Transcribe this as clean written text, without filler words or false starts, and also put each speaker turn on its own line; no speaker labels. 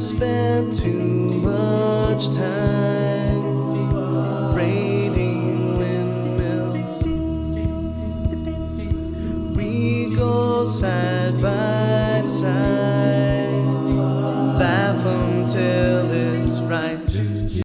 spent too much time braiding windmills. We go side by side.